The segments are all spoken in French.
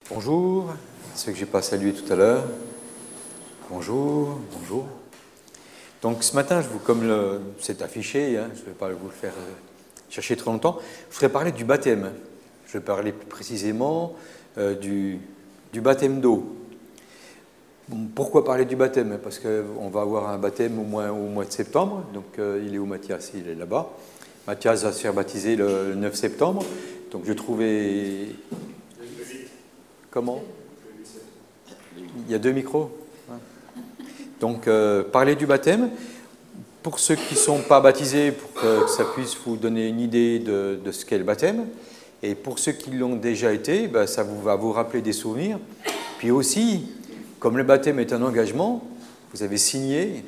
Bonjour, ceux que je n'ai pas salués tout à l'heure. Bonjour, bonjour. Donc ce matin, comme c'est affiché, je ne vais pas vous le faire chercher trop longtemps, je voudrais parler du baptême. Je vais parler plus précisément du baptême d'eau. Pourquoi parler du baptême? Parce qu'on va avoir un baptême au mois de septembre. Donc il est où Mathias? Il est là-bas. Mathias va se faire baptiser le 9 septembre. Donc je trouvais... Comment? Il y a 2 micros. Donc parler du baptême. Pour ceux qui ne sont pas baptisés, pour que ça puisse vous donner une idée de ce qu'est le baptême. Et pour ceux qui l'ont déjà été, ça va vous rappeler des souvenirs. Puis aussi, comme le baptême est un engagement, vous avez signé,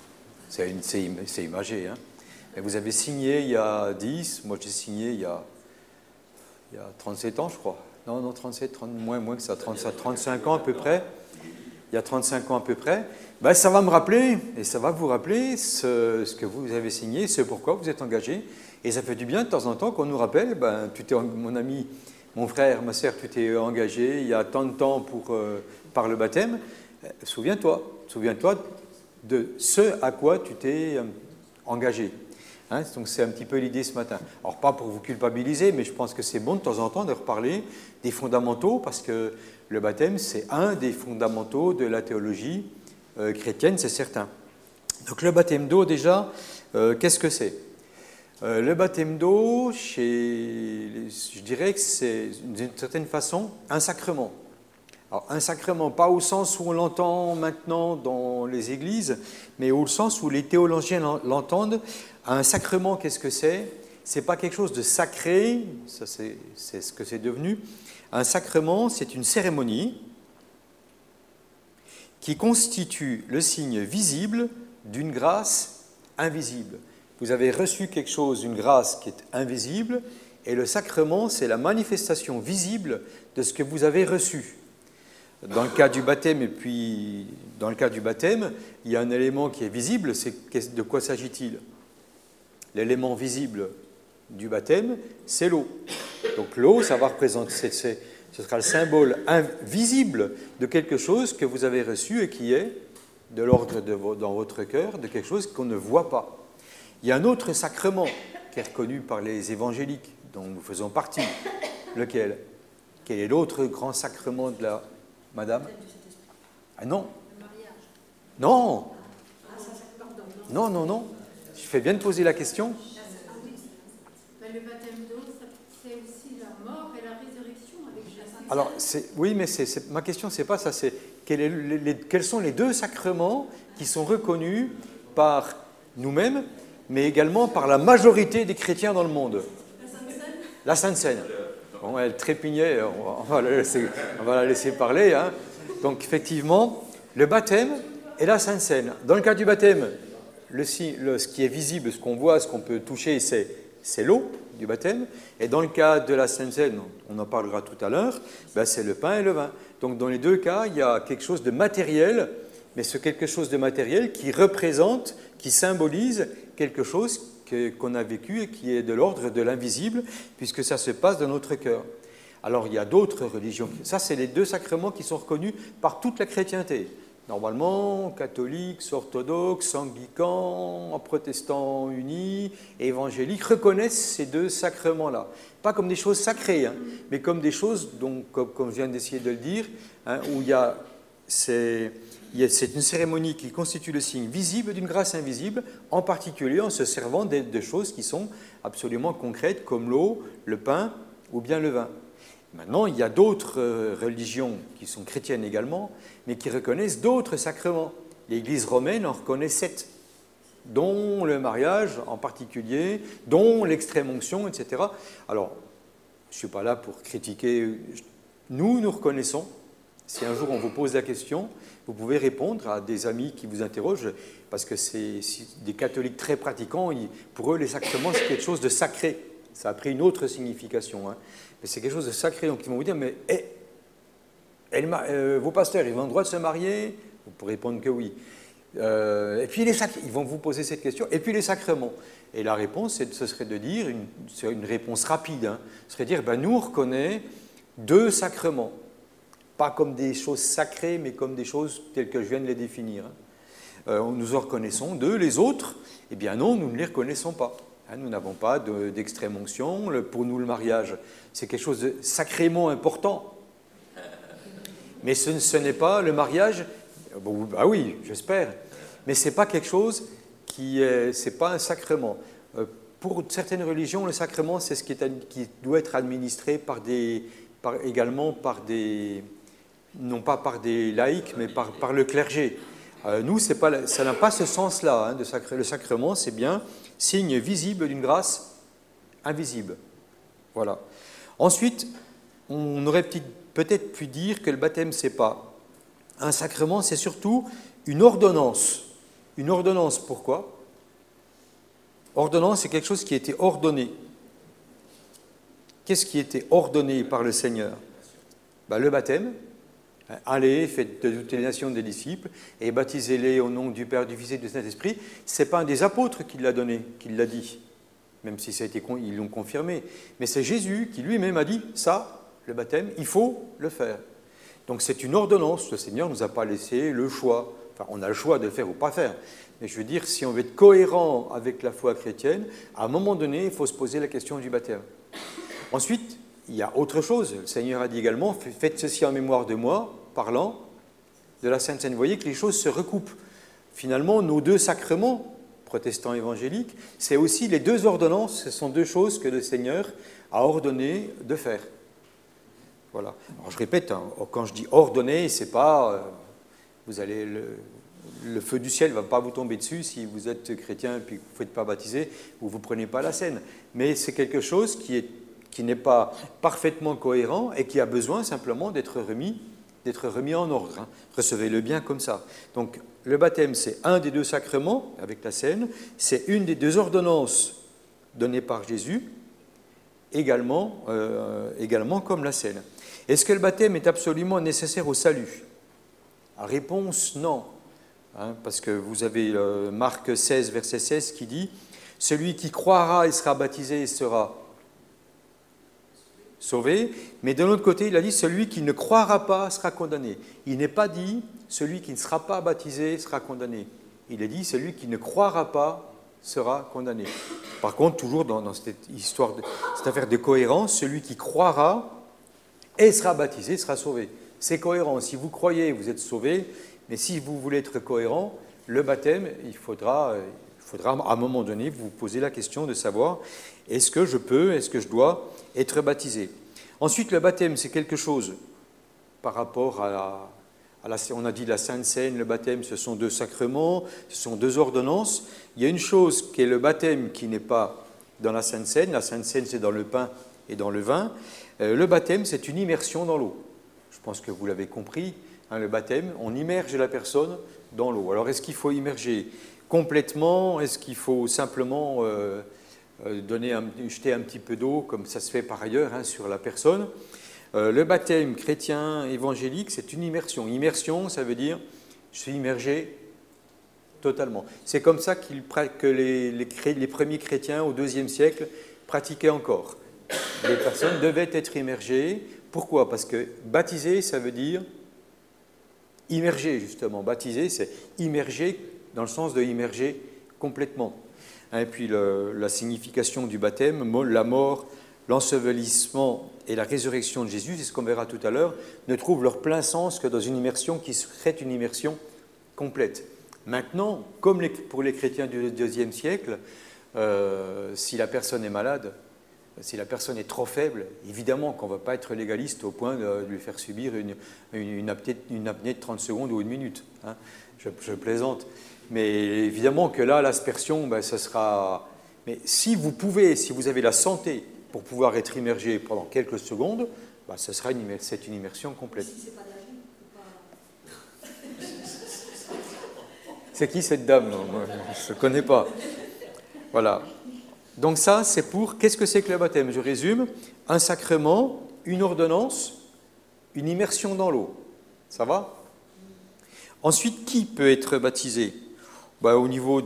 c'est imagé, mais vous avez signé il y a 10, moi j'ai signé il y a 37 ans je crois. Non, 37, 30, moins que ça, 35 ans à peu près. Il y a 35 ans à peu près. Ça va me rappeler, et ça va vous rappeler ce que vous avez signé, ce pourquoi vous êtes engagé. Et ça fait du bien de temps en temps qu'on nous rappelle, mon ami, mon frère, ma sœur, tu t'es engagé il y a tant de temps par le baptême. Souviens-toi de ce à quoi tu t'es engagé. Donc c'est un petit peu l'idée ce matin. Alors pas pour vous culpabiliser, mais je pense que c'est bon de temps en temps de reparler des fondamentaux, parce que le baptême, c'est un des fondamentaux de la théologie chrétienne, c'est certain. Donc le baptême d'eau, déjà, qu'est-ce que c'est? Le baptême d'eau, je dirais que c'est d'une certaine façon un sacrement. Alors, un sacrement, pas au sens où on l'entend maintenant dans les églises, mais au sens où les théologiens l'entendent. Un sacrement, qu'est-ce que c'est? Ce n'est pas quelque chose de sacré, ça c'est ce que c'est devenu. Un sacrement, c'est une cérémonie qui constitue le signe visible d'une grâce invisible. Vous avez reçu quelque chose, une grâce qui est invisible, et le sacrement, c'est la manifestation visible de ce que vous avez reçu. Dans le cas du baptême, il y a un élément qui est visible, c'est de quoi s'agit-il? L'élément visible du baptême, c'est l'eau. Donc l'eau, ça va représenter, ce sera le symbole invisible de quelque chose que vous avez reçu et qui est de l'ordre dans votre cœur, de quelque chose qu'on ne voit pas. Il y a un autre sacrement qui est reconnu par les évangéliques, dont nous faisons partie. Lequel? Quel est l'autre grand sacrement de la... Madame? Ah non. Le mariage? Non. Non. Je fais bien de poser la question. Le baptême d'eau, c'est aussi la mort et la résurrection avec Jésus. Alors, oui, mais ma question, c'est pas ça. C'est quels sont les deux sacrements qui sont reconnus par nous-mêmes, mais également par la majorité des chrétiens dans le monde? La Sainte Seine. Bon, elle trépignait, on va la laisser parler. Donc, effectivement, le baptême et la Sainte Seine. Dans le cas du baptême, ce qui est visible, ce qu'on voit, ce qu'on peut toucher, c'est l'eau du baptême. Et dans le cas de la Sainte Seine, on en parlera tout à l'heure, c'est le pain et le vin. Donc, dans les deux cas, il y a quelque chose de matériel, mais c'est quelque chose de matériel qui représente, qui symbolise quelque chose qu'on a vécu et qui est de l'ordre de l'invisible, puisque ça se passe dans notre cœur. Alors, il y a d'autres religions. Ça, c'est les deux sacrements qui sont reconnus par toute la chrétienté. Normalement, catholiques, orthodoxes, anglicans, protestants unis, évangéliques reconnaissent ces deux sacrements-là. Pas comme des choses sacrées, mais comme des choses, donc, comme je viens d'essayer de le dire, où c'est une cérémonie qui constitue le signe visible d'une grâce invisible, en particulier en se servant de choses qui sont absolument concrètes, comme l'eau, le pain ou bien le vin. Maintenant, il y a d'autres religions qui sont chrétiennes également, mais qui reconnaissent d'autres sacrements. L'Église romaine en reconnaît 7, dont le mariage en particulier, dont l'extrême-onction, etc. Alors, je ne suis pas là pour critiquer. Nous reconnaissons. Si un jour on vous pose la question, vous pouvez répondre à des amis qui vous interrogent, parce que c'est des catholiques très pratiquants. Pour eux, les sacrements, c'est quelque chose de sacré. Ça a pris une autre signification. Mais c'est quelque chose de sacré. Donc ils vont vous dire, mais vos pasteurs, ils ont le droit de se marier? Vous pourrez répondre que oui. Et puis ils vont vous poser cette question. Et puis les sacrements. Et la réponse, ce serait de dire, c'est une réponse rapide, ce serait de dire, nous on reconnaît deux sacrements. pas comme des choses sacrées, mais comme des choses telles que je viens de les définir. Nous en reconnaissons d'eux, les autres, eh bien non, nous ne les reconnaissons pas. Nous n'avons pas d'extrême onction. Pour nous, le mariage, c'est quelque chose de sacrément important. Mais ce n'est pas le mariage, bon, bah oui, j'espère, mais ce n'est pas quelque chose c'est pas un sacrement. Pour certaines religions, le sacrement, c'est ce qui doit être administré également par des, non pas par des laïcs, mais par le clergé. Nous, ça n'a pas ce sens-là. Le sacrement, c'est bien signe visible d'une grâce invisible. Voilà. Ensuite, on aurait peut-être pu dire que le baptême, ce n'est pas un sacrement, c'est surtout une ordonnance. Une ordonnance, pourquoi? Ordonnance, c'est quelque chose qui a été ordonné. Qu'est-ce qui était ordonné par le Seigneur? Le baptême. Allez, faites de toutes les nations des disciples et baptisez-les au nom du Père, du Fils et du Saint-Esprit. Ce n'est pas un des apôtres qui l'a donné, qui l'a dit, même si ils l'ont confirmé. Mais c'est Jésus qui lui-même a dit, ça, le baptême, il faut le faire. Donc c'est une ordonnance, le Seigneur ne nous a pas laissé le choix. Enfin, on a le choix de le faire ou pas faire. Mais je veux dire, si on veut être cohérent avec la foi chrétienne, à un moment donné, il faut se poser la question du baptême. Ensuite, il y a autre chose. Le Seigneur a dit également, faites ceci en mémoire de moi, parlant de la Sainte Seine. Vous voyez que les choses se recoupent. Finalement, nos deux sacrements, protestants évangéliques, c'est aussi les deux ordonnances, ce sont deux choses que le Seigneur a ordonné de faire. Voilà. Alors je répète, quand je dis ordonné, c'est pas, vous allez le feu du ciel ne va pas vous tomber dessus si vous êtes chrétien et puis que vous ne faites pas baptiser ou vous ne prenez pas la Seine. Mais c'est quelque chose qui n'est pas parfaitement cohérent et qui a besoin simplement d'être remis en ordre. Recevez-le bien comme ça. Donc, le baptême, c'est un des deux sacrements avec la Seine, c'est une des deux ordonnances données par Jésus, également comme la Seine. Est-ce que le baptême est absolument nécessaire au salut? La réponse, non. Parce que vous avez Marc 16, verset 16, qui dit « Celui qui croira et sera baptisé sera sauvé. » Mais de l'autre côté, il a dit « Celui qui ne croira pas sera condamné. » Il n'est pas dit « Celui qui ne sera pas baptisé sera condamné. » Il est dit « Celui qui ne croira pas sera condamné. » Par contre, toujours dans cette affaire de cohérence, celui qui croira et sera baptisé sera sauvé. C'est cohérent. Si vous croyez, vous êtes sauvé. Mais si vous voulez être cohérent, le baptême, il faudra à un moment donné vous poser la question de savoir est-ce que je dois être baptisé. Ensuite, le baptême, c'est quelque chose par rapport on a dit la Sainte Seine, le baptême, ce sont deux sacrements, ce sont deux ordonnances. Il y a une chose qui est le baptême qui n'est pas dans la Sainte Seine. La Sainte Seine, c'est dans le pain et dans le vin. Le baptême, c'est une immersion dans l'eau. Je pense que vous l'avez compris. Le baptême, on immerge la personne dans l'eau. Alors, est-ce qu'il faut immerger complètement? Est-ce qu'il faut simplement jeter un petit peu d'eau, comme ça se fait par ailleurs sur la personne? Le baptême chrétien évangélique, c'est une immersion. Immersion, ça veut dire je suis immergé totalement. C'est comme ça que les premiers chrétiens au IIe siècle pratiquaient encore. Les personnes devaient être immergées. Pourquoi? Parce que baptiser, ça veut dire immerger, justement. Baptiser, c'est immerger dans le sens de immerger complètement. Et puis la signification du baptême, la mort, l'ensevelissement et la résurrection de Jésus, c'est ce qu'on verra tout à l'heure, ne trouvent leur plein sens que dans une immersion qui serait une immersion complète. Maintenant, comme pour les chrétiens du IIe siècle, si la personne est malade, si la personne est trop faible, évidemment qu'on ne va pas être légaliste au point de lui faire subir une apnée de 30 secondes ou une minute. Je plaisante. Mais évidemment que là, l'aspersion, ça sera... Mais si vous avez la santé pour pouvoir être immergé pendant quelques secondes, c'est une immersion complète. Si c'est pas d'âge, c'est qui cette dame? Moi, je ne connais pas. Voilà. Donc ça, c'est pour... Qu'est-ce que c'est que le baptême? Je résume. Un sacrement, une ordonnance, une immersion dans l'eau. Ça va? Ensuite, qui peut être baptisé? Au niveau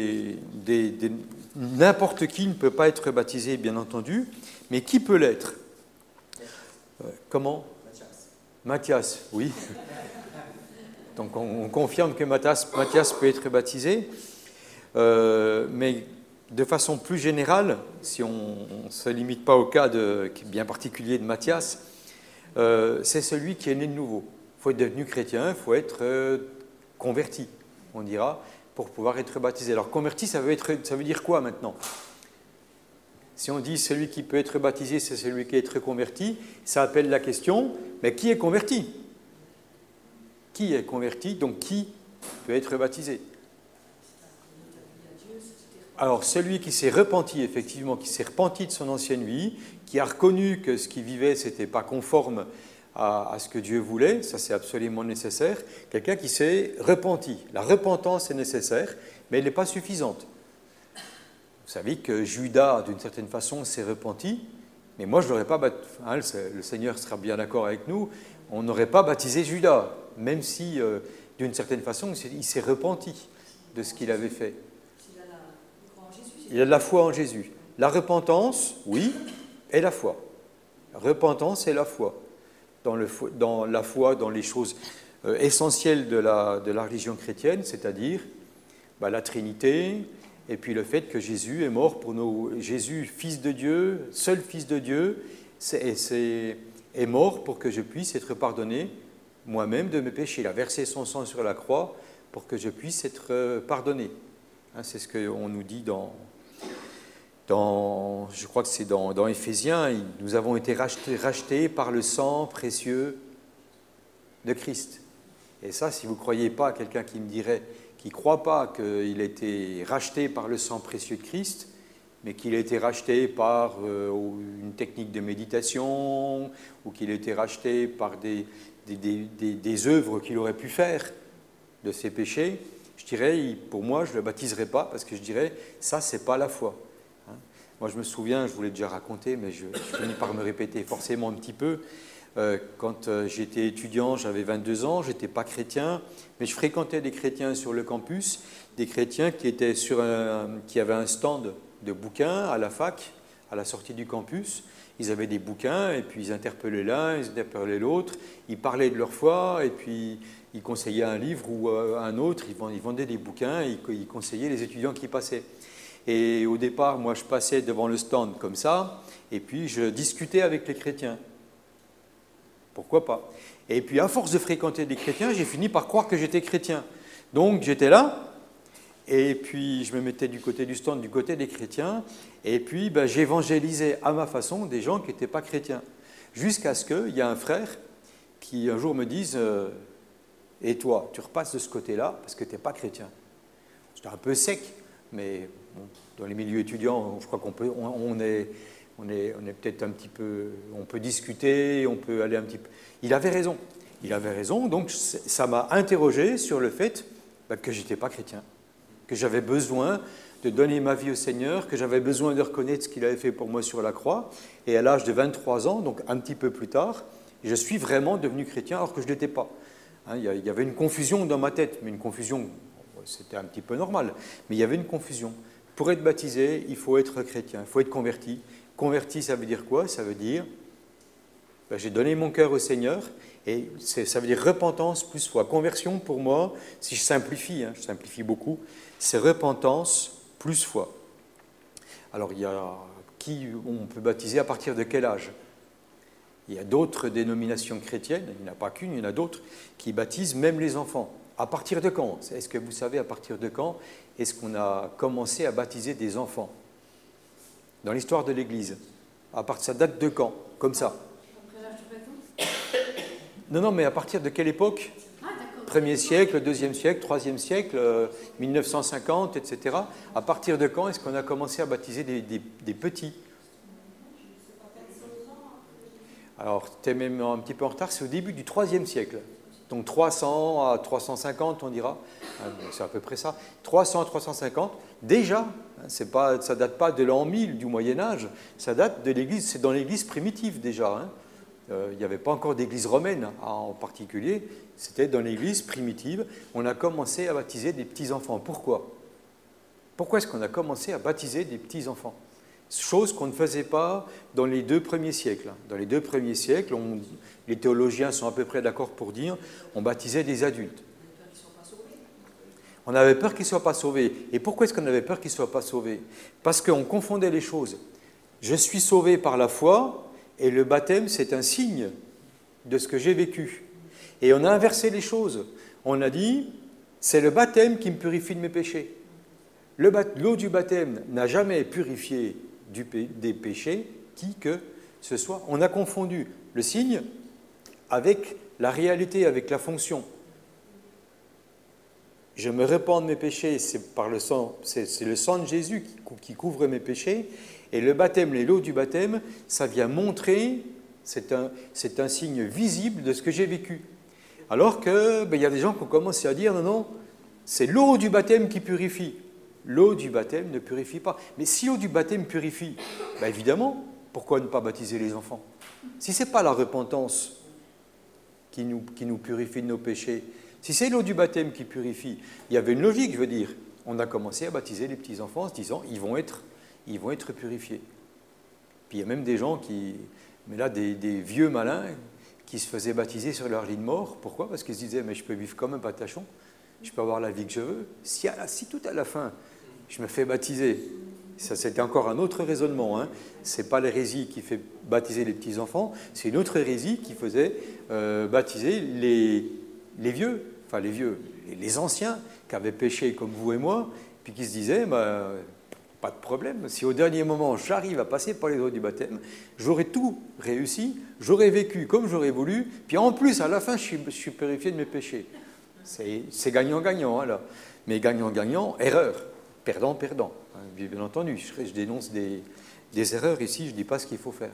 n'importe qui ne peut pas être baptisé, bien entendu, mais qui peut l'être? Comment? Matthias, oui. Donc on confirme que Matthias peut être baptisé, mais de façon plus générale, si on ne se limite pas au cas bien particulier de Matthias, c'est celui qui est né de nouveau. Il faut être devenu chrétien, il faut être converti, on dira, pour pouvoir être baptisé. Alors converti, ça veut dire quoi maintenant? Si on dit celui qui peut être baptisé, c'est celui qui est être converti, ça appelle la question, mais qui est converti? Qui est converti, donc qui peut être baptisé? Alors celui qui s'est repenti, effectivement, qui s'est repenti de son ancienne vie, qui a reconnu que ce qu'il vivait, ce n'était pas conforme à ce que Dieu voulait, ça c'est absolument nécessaire, quelqu'un qui s'est repenti. La repentance est nécessaire, mais elle n'est pas suffisante. Vous savez que Judas, d'une certaine façon, s'est repenti, mais moi je ne l'aurais pas baptisé. Le Seigneur sera bien d'accord avec nous, on n'aurait pas baptisé Judas, même si, d'une certaine façon, il s'est repenti de ce qu'il avait fait. Il a de la foi en Jésus. La repentance, oui, et la foi. La repentance et la foi. Dans la foi, dans les choses essentielles de la religion chrétienne, c'est-à-dire la Trinité, et puis le fait que Jésus est mort pour nous. Jésus, Fils de Dieu, seul Fils de Dieu, est mort pour que je puisse être pardonné moi-même de mes péchés. Il a versé son sang sur la croix pour que je puisse être pardonné. C'est ce qu'on nous dit je crois que c'est dans Éphésiens, nous avons été rachetés par le sang précieux de Christ. Et ça, si vous ne croyez pas, quelqu'un qui me dirait, qui ne croit pas qu'il a été racheté par le sang précieux de Christ, mais qu'il a été racheté par une technique de méditation, ou qu'il a été racheté par des œuvres qu'il aurait pu faire de ses péchés, je dirais, pour moi, je ne le baptiserai pas, parce que je dirais, ça, ce n'est pas la foi. Moi, je me souviens, je vous l'ai déjà raconté, mais je finis par me répéter forcément un petit peu. Quand j'étais étudiant, j'avais 22 ans, je n'étais pas chrétien, mais je fréquentais des chrétiens sur le campus, des chrétiens qui avaient un stand de bouquins à la fac, à la sortie du campus. Ils avaient des bouquins, et puis ils interpellaient l'un, ils interpellaient l'autre, ils parlaient de leur foi, et puis ils conseillaient un livre ou un autre, ils vendaient des bouquins, et ils conseillaient les étudiants qui passaient. Et au départ, moi, je passais devant le stand comme ça, et puis je discutais avec les chrétiens. Pourquoi pas? Et puis, à force de fréquenter des chrétiens, j'ai fini par croire que j'étais chrétien. Donc, j'étais là, et puis je me mettais du côté du stand, du côté des chrétiens, et puis j'évangélisais à ma façon des gens qui n'étaient pas chrétiens. Jusqu'à ce qu'il y ait un frère qui, un jour, me dise « Et toi, tu repasses de ce côté-là parce que tu n'es pas chrétien. » C'était un peu sec, mais bon, dans les milieux étudiants, je crois on est peut-être un petit peu, on peut discuter, on peut aller un petit peu. Il avait raison, donc ça m'a interrogé sur le fait que je n'étais pas chrétien, que j'avais besoin de donner ma vie au Seigneur, que j'avais besoin de reconnaître ce qu'il avait fait pour moi sur la croix, et à l'âge de 23 ans, donc un petit peu plus tard, je suis vraiment devenu chrétien alors que je ne l'étais pas. Il y avait une confusion dans ma tête, mais une confusion, c'était un petit peu normal, mais il y avait une confusion. Pour être baptisé, il faut être chrétien, il faut être converti. Converti, ça veut dire quoi? Ça veut dire, j'ai donné mon cœur au Seigneur, et ça veut dire repentance plus foi. Conversion, pour moi, si je simplifie beaucoup, c'est repentance plus foi. Alors, il y a qui on peut baptiser à partir de quel âge? Il y a d'autres dénominations chrétiennes, il n'y en a pas qu'une, il y en a d'autres, qui baptisent même les enfants. À partir de quand? Est-ce que vous savez à partir de quand est-ce qu'on a commencé à baptiser des enfants? Dans l'histoire de l'Église. Ça date de quand? Comme ça. Après l'âge de raison? Non, mais à partir de quelle époque? Premier siècle, deuxième siècle, troisième siècle, 1950, etc. À partir de quand est-ce qu'on a commencé à baptiser des petits? Alors, tu es même un petit peu en retard, c'est au début du IIIe siècle. Donc 300 à 350, on dira. C'est à peu près ça. 300 à 350, déjà, ça ne date pas de l'an 1000 du Moyen-Âge, ça date de l'Église, c'est dans l'Église primitive déjà. Il n'y avait pas encore d'Église romaine en particulier, c'était dans l'Église primitive. On a commencé à baptiser des petits-enfants. Pourquoi? Pourquoi est-ce qu'on a commencé à baptiser des petits-enfants? chose qu'on ne faisait pas dans les 2 premiers siècles. Dans les 2 premiers siècles, les théologiens sont à peu près d'accord pour dire on baptisait des adultes. On avait peur qu'ils ne soient pas sauvés. Et pourquoi est-ce qu'on avait peur qu'ils ne soient pas sauvés? Parce qu'on confondait les choses. Je suis sauvé par la foi, et le baptême, c'est un signe de ce que j'ai vécu. Et on a inversé les choses. On a dit, c'est le baptême qui me purifie de mes péchés. L'eau du baptême n'a jamais purifié des péchés, qui que ce soit. On a confondu le signe avec la réalité, avec la fonction. Je me répands de mes péchés, c'est par le sang, c'est le sang de Jésus qui couvre mes péchés. Et le baptême, l'eau du baptême, ça vient montrer, c'est un signe visible de ce que j'ai vécu. Alors que y a des gens qui ont commencé à dire, non, c'est l'eau du baptême qui purifie. L'eau du baptême ne purifie pas. Mais si l'eau du baptême purifie, évidemment, pourquoi ne pas baptiser les enfants? Si ce n'est pas la repentance qui nous purifie de nos péchés, si c'est l'eau du baptême qui purifie, il y avait une logique, je veux dire. On a commencé à baptiser les petits-enfants en se disant, ils vont être purifiés. Puis il y a même des gens des vieux malins qui se faisaient baptiser sur leur lit de mort. Pourquoi? Parce qu'ils se disaient, mais je peux vivre comme un patachon, je peux avoir la vie que je veux. Si tout à la fin, je me fais baptiser, ça c'était encore un autre raisonnement, hein. Ce n'est pas l'hérésie qui fait baptiser les petits-enfants, c'est une autre hérésie qui faisait baptiser les vieux, enfin les anciens qui avaient péché comme vous et moi, puis qui se disaient, pas de problème, si au dernier moment j'arrive à passer par les eaux du baptême, j'aurai tout réussi, j'aurai vécu comme j'aurais voulu, puis en plus à la fin je suis purifié de mes péchés. C'est gagnant-gagnant, hein, là. Mais gagnant-gagnant, erreur, perdant-perdant. Bien entendu, je dénonce des erreurs ici, je ne dis pas ce qu'il faut faire.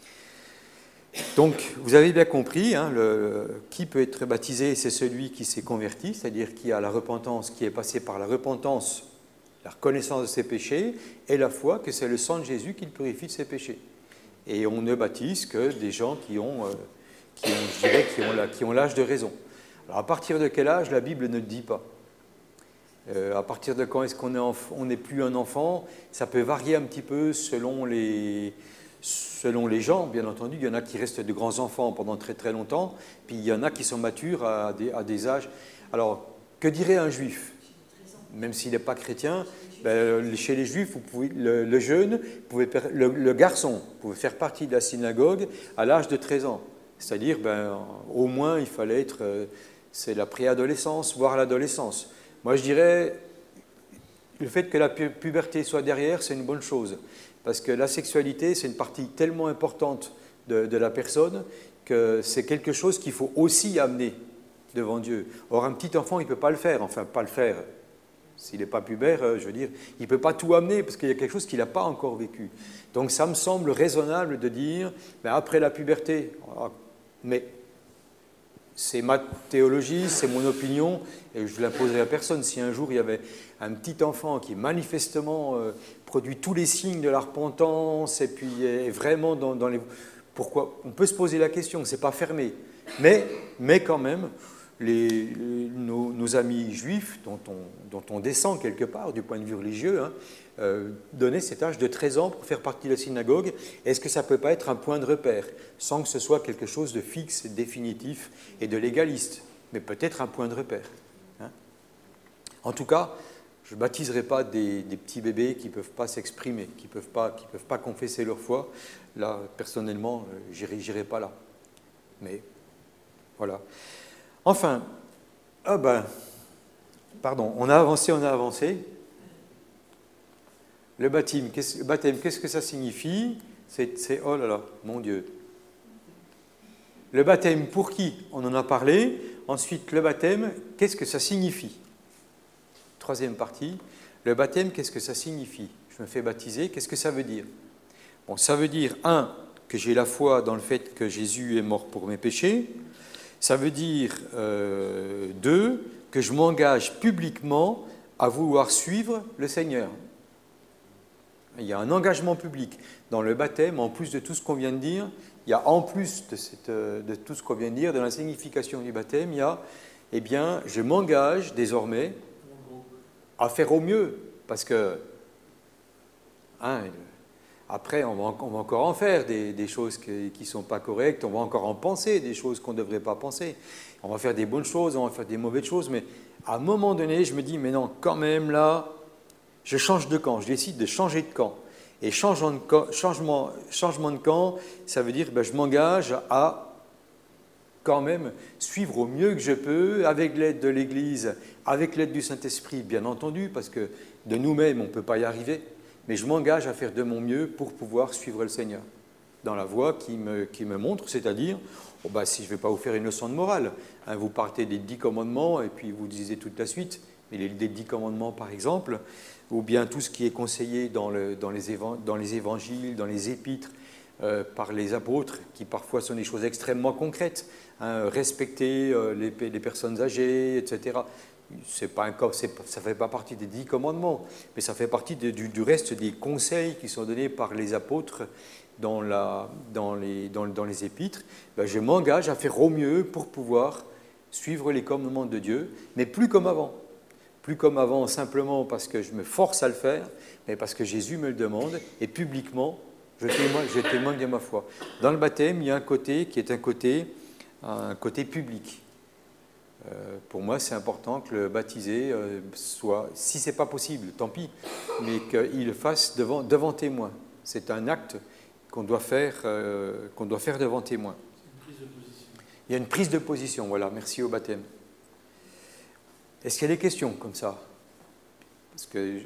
Donc, vous avez bien compris, hein, qui peut être baptisé, c'est celui qui s'est converti, c'est-à-dire qui a la repentance, qui est passé par la repentance, la reconnaissance de ses péchés, et la foi que c'est le sang de Jésus qui le purifie de ses péchés. Et on ne baptise que des gens qui ont l'âge de raison. Alors, à partir de quel âge, la Bible ne le dit pas. À partir de quand est-ce qu'on n'est plus un enfant? Ça peut varier un petit peu selon les gens, bien entendu. Il y en a qui restent de grands enfants pendant très très longtemps, puis il y en a qui sont matures à des âges. Alors, que dirait un juif? Même s'il n'est pas chrétien, chez les juifs, le jeune, le garçon pouvait faire partie de la synagogue à l'âge de 13 ans. C'est-à-dire, au moins, il fallait être... c'est la préadolescence, voire l'adolescence. Moi, je dirais, le fait que la puberté soit derrière, c'est une bonne chose. Parce que la sexualité, c'est une partie tellement importante de la personne que c'est quelque chose qu'il faut aussi amener devant Dieu. Or, un petit enfant, il ne peut pas le faire. Enfin, pas le faire. S'il n'est pas pubère, je veux dire, il ne peut pas tout amener parce qu'il y a quelque chose qu'il n'a pas encore vécu. Donc, ça me semble raisonnable de dire, après la puberté, mais... c'est ma théologie, c'est mon opinion, et je ne l'imposerai à personne. Si un jour il y avait un petit enfant qui manifestement produit tous les signes de la repentance, et puis est vraiment dans les... Pourquoi? On peut se poser la question, ce n'est pas fermé. Mais quand même, nos amis juifs, dont on descend quelque part du point de vue religieux, donner cet âge de 13 ans pour faire partie de la synagogue, est-ce que ça ne peut pas être un point de repère, sans que ce soit quelque chose de fixe, définitif et de légaliste, mais peut-être un point de repère, hein? En tout cas, je ne baptiserai pas des petits bébés qui ne peuvent pas s'exprimer, qui ne peuvent pas confesser leur foi. Là, personnellement, je n'irai pas là. Mais, voilà. Enfin, pardon, on a avancé. Le baptême, qu'est-ce que ça signifie? Oh là là, mon Dieu. Le baptême, pour qui? On en a parlé. Ensuite, le baptême, qu'est-ce que ça signifie? Troisième partie, le baptême, qu'est-ce que ça signifie? Je me fais baptiser, qu'est-ce que ça veut dire? Bon, ça veut dire, que j'ai la foi dans le fait que Jésus est mort pour mes péchés. Ça veut dire, 2, que je m'engage publiquement à vouloir suivre le Seigneur. Il y a un engagement public dans le baptême, en plus de tout ce qu'on vient de dire. Il y a en plus de tout ce qu'on vient de dire, de la signification du baptême, il y a, je m'engage désormais à faire au mieux, parce que Après, on va encore en faire des choses qui ne sont pas correctes, on va encore en penser des choses qu'on ne devrait pas penser. On va faire des bonnes choses, on va faire des mauvaises choses, mais à un moment donné, je me dis, mais non, quand même, là, je change de camp, je décide de changer de camp. Et changement de camp, ça veut dire, je m'engage à quand même suivre au mieux que je peux, avec l'aide de l'Église, avec l'aide du Saint-Esprit, bien entendu, parce que de nous-mêmes, on ne peut pas y arriver, mais je m'engage à faire de mon mieux pour pouvoir suivre le Seigneur dans la voie qui me montre, c'est-à-dire, si je ne vais pas vous faire une leçon de morale, hein, vous partez des 10 commandements et puis vous lisez toute la suite, mais les 10 commandements par exemple, ou bien tout ce qui est conseillé dans les évangiles, dans les épîtres, par les apôtres, qui parfois sont des choses extrêmement concrètes, hein, respecter les personnes âgées, etc. Ça ne fait pas partie des 10 commandements, mais ça fait partie du reste des conseils qui sont donnés par les apôtres dans les épîtres. Je m'engage à faire au mieux pour pouvoir suivre les commandements de Dieu, mais plus comme avant. Plus comme avant simplement parce que je me force à le faire, mais parce que Jésus me le demande, et publiquement, je témoigne de ma foi. Dans le baptême, il y a un côté qui est un côté public. Pour moi, c'est important que le baptisé soit, si ce n'est pas possible, tant pis, mais qu'il le fasse devant témoin. C'est un acte qu'on doit faire devant témoin. Il y a une prise de position, voilà, merci au baptême. Est-ce qu'il y a des questions comme ça? Parce que...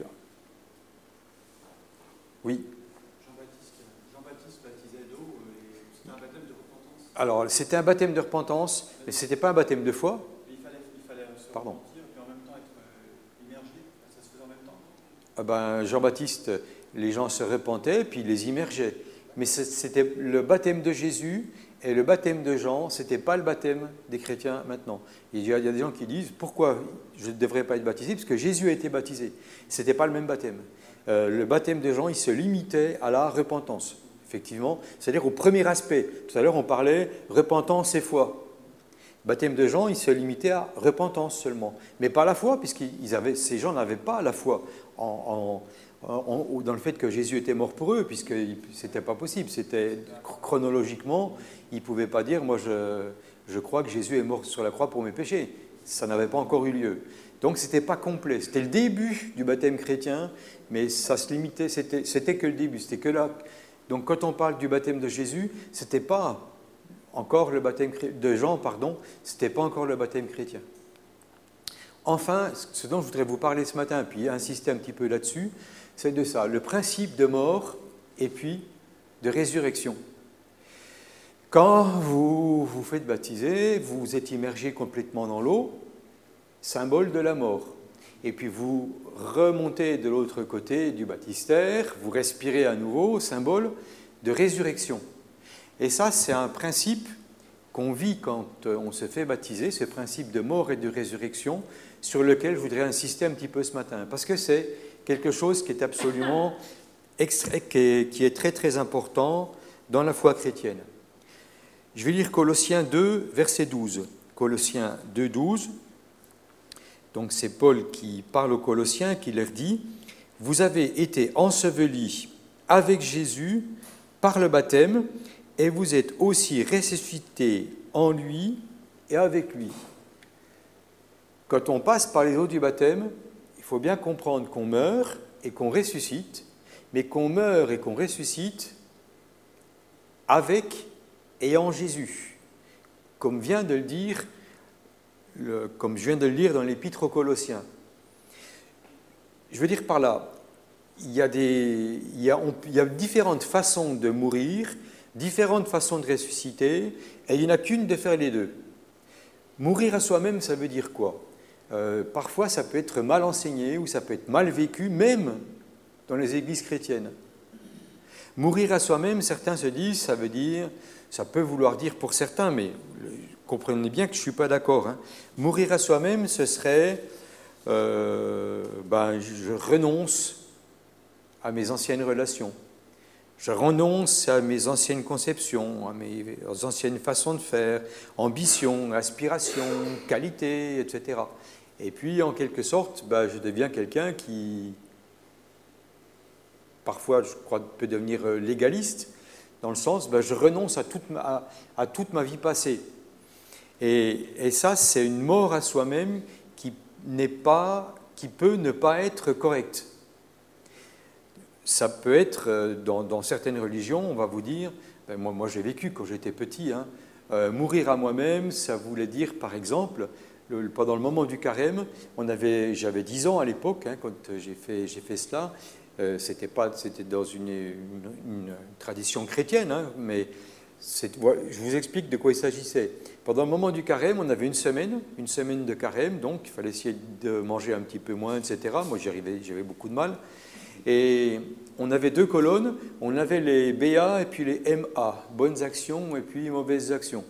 Oui. Jean-Baptiste baptisait d'eau, et c'était un baptême de repentance. Alors, c'était un baptême de repentance, mais ce n'était pas un baptême de foi. Il fallait se repentir et en même temps être immergé. Ça se faisait en même temps? Jean-Baptiste, les gens se repentaient, puis ils les immergeaient. Mais c'était le baptême de Jésus et le baptême de Jean, ce n'était pas le baptême des chrétiens maintenant. Il y a des gens qui disent, pourquoi je ne devrais pas être baptisé? Parce que Jésus a été baptisé. Ce n'était pas le même baptême. Le baptême de Jean, il se limitait à la repentance, effectivement, c'est-à-dire au premier aspect. Tout à l'heure, on parlait repentance et foi. Le baptême de Jean, il se limitait à repentance seulement, mais pas la foi, puisque ces gens n'avaient pas la foi dans le fait que Jésus était mort pour eux, puisque ce n'était pas possible. C'était chronologiquement, ils ne pouvaient pas dire, moi je crois que Jésus est mort sur la croix pour mes péchés. Ça n'avait pas encore eu lieu. Donc ce n'était pas complet. C'était le début du baptême chrétien, mais ça se limitait, c'était que le début, c'était que là. Donc quand on parle du baptême de Jésus, ce n'était pas encore le baptême de Jean, pardon, ce n'était pas encore le baptême chrétien. Enfin, ce dont je voudrais vous parler ce matin, puis insister un petit peu là-dessus, c'est de ça, le principe de mort et puis de résurrection. Quand vous vous faites baptiser, vous êtes immergé complètement dans l'eau, symbole de la mort. Et puis vous remontez de l'autre côté du baptistère, vous respirez à nouveau, symbole de résurrection. Et ça, c'est un principe qu'on vit quand on se fait baptiser, ce principe de mort et de résurrection, sur lequel je voudrais insister un petit peu ce matin, parce que c'est quelque chose qui est absolument qui est très très important dans la foi chrétienne. Je vais lire Colossiens 2, verset 12. Colossiens 2, 12. Donc c'est Paul qui parle aux Colossiens, qui leur dit « Vous avez été ensevelis avec Jésus par le baptême, et vous êtes aussi ressuscités en lui et avec lui. » Quand on passe par les eaux du baptême, il faut bien comprendre qu'on meurt et qu'on ressuscite, mais qu'on meurt et qu'on ressuscite avec et en Jésus, comme je viens de le lire dans l'Épître aux Colossiens. Je veux dire par là, il y a différentes façons de mourir, différentes façons de ressusciter, et il n'y en a qu'une de faire les deux. Mourir à soi-même, ça veut dire quoi? Parfois, ça peut être mal enseigné ou ça peut être mal vécu, même dans les églises chrétiennes. Mourir à soi-même, certains se disent, ça peut vouloir dire pour certains, mais comprenez bien que je ne suis pas d'accord. Hein. Mourir à soi-même, ce serait, je renonce à mes anciennes relations. Je renonce à mes anciennes conceptions, à mes anciennes façons de faire, ambitions, aspirations, qualités, etc. Et puis, en quelque sorte, je deviens quelqu'un qui parfois, je crois, peut devenir légaliste, dans le sens, je renonce à toute ma vie passée. Et ça, c'est une mort à soi-même qui peut ne pas être correcte. Ça peut être, dans certaines religions, on va vous dire, moi j'ai vécu quand j'étais petit, mourir à moi-même, ça voulait dire, par exemple, pendant le moment du carême, j'avais 10 ans à l'époque, quand j'ai fait cela. C'était dans une tradition chrétienne, mais je vous explique de quoi il s'agissait. Pendant le moment du carême, on avait une semaine de carême, donc il fallait essayer de manger un petit peu moins, etc. Moi, j'avais beaucoup de mal. Et on avait 2 colonnes, on avait les BA et puis les MA, bonnes actions et puis mauvaises actions.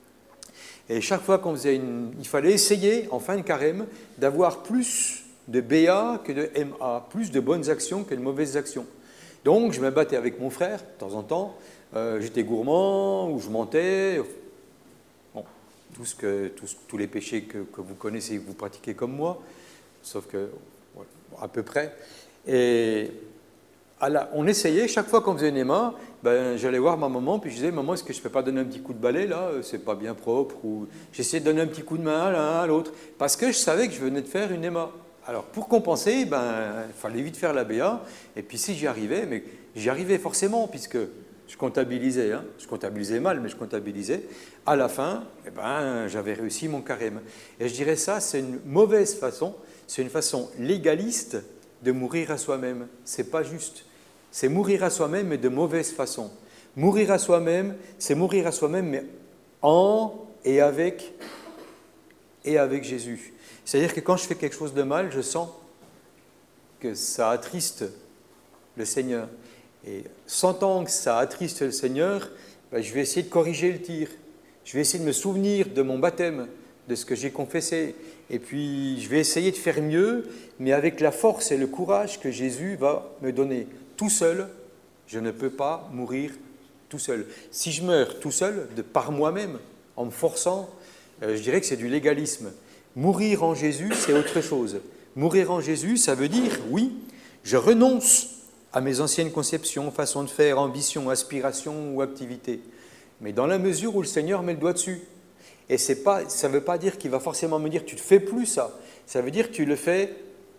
Et chaque fois qu'on faisait il fallait essayer, en fin de carême, d'avoir plus de BA que de MA, plus de bonnes actions que de mauvaises actions. Donc, je me battais avec mon frère, de temps en temps. J'étais gourmand, ou je mentais. Bon, tous les péchés que vous connaissez, que vous pratiquez comme moi, sauf que, à peu près. Et on essayait, chaque fois qu'on faisait une EMA, j'allais voir ma maman, puis je disais, maman, est-ce que je ne peux pas donner un petit coup de balai, là, c'est pas bien propre, ou j'essayais de donner un petit coup de main à l'un, à l'autre, parce que je savais que je venais de faire une EMA. Alors, pour compenser, il fallait vite faire la BA, et puis si j'y arrivais, mais j'y arrivais forcément, puisque je comptabilisais, je comptabilisais mal, mais je comptabilisais, à la fin, j'avais réussi mon carême. Et je dirais ça, c'est une mauvaise façon, c'est une façon légaliste de mourir à soi-même. C'est pas juste. C'est mourir à soi-même, mais de mauvaise façon. Mourir à soi-même, c'est mourir à soi-même, mais en et avec Jésus. C'est-à-dire que quand je fais quelque chose de mal, je sens que ça attriste le Seigneur. Et sentant que ça attriste le Seigneur, je vais essayer de corriger le tir. Je vais essayer de me souvenir de mon baptême, de ce que j'ai confessé. Et puis, je vais essayer de faire mieux, mais avec la force et le courage que Jésus va me donner. Tout seul, je ne peux pas mourir tout seul. Si je meurs tout seul, par moi-même, en me forçant, je dirais que c'est du légalisme. Mourir en Jésus, c'est autre chose. Mourir en Jésus, ça veut dire, oui, je renonce à mes anciennes conceptions, façons de faire, ambitions, aspirations ou activités. Mais dans la mesure où le Seigneur met le doigt dessus. Et ça ne veut pas dire qu'il va forcément me dire « tu ne fais plus ça ». Ça veut dire que tu le fais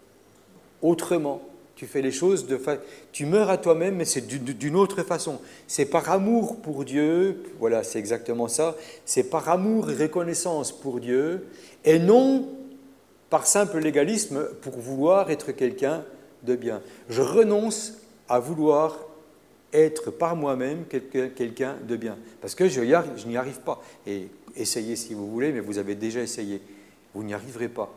autrement. Tu fais les choses tu meurs à toi-même, mais c'est d'une autre façon. C'est par amour pour Dieu, voilà, c'est exactement ça. C'est par amour et reconnaissance pour Dieu, et non par simple légalisme pour vouloir être quelqu'un de bien. Je renonce à vouloir être par moi-même quelqu'un de bien, parce que je n'y arrive pas. Et essayez si vous voulez, mais vous avez déjà essayé. Vous n'y arriverez pas.